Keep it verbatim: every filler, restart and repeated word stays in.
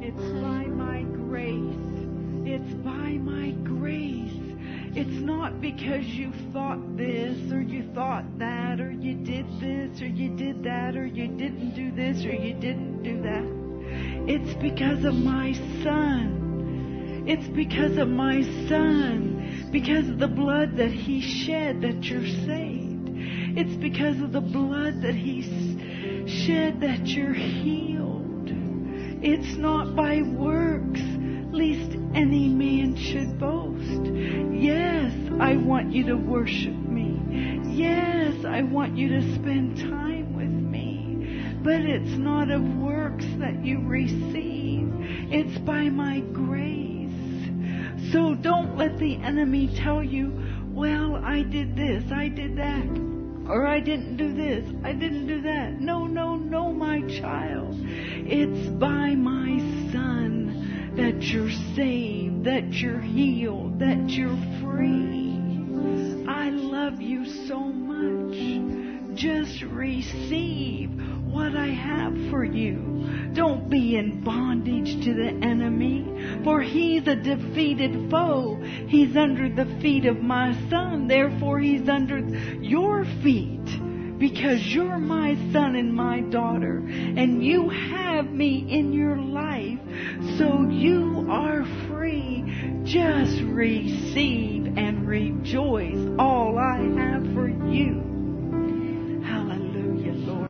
It's by my grace. It's by my grace. It's not because you thought this or you thought that or you did this or you did that or you didn't do this or you didn't do that. It's because of my Son. It's because of my Son. Because of the blood that He shed that you're saved. It's because of the blood that He shed that you're healed. It's not by works, lest any man should boast. Yes, I want you to worship me. Yes, I want you to spend time with me. But it's not of works that you receive. It's by my grace. So don't let the enemy tell you, well, I did this, I did that, or I didn't do this, I didn't do that. No, no, no, my child. It's by my Son that you're saved, that you're healed, that you're free. I love you so much. Just receive what I have for you. Don't be in bondage to the enemy, for he's a defeated foe. He's under the feet of my Son, therefore he's under your feet, because you're my son and my daughter, and you have me in your life, so you are free. Just receive and rejoice all I have for you.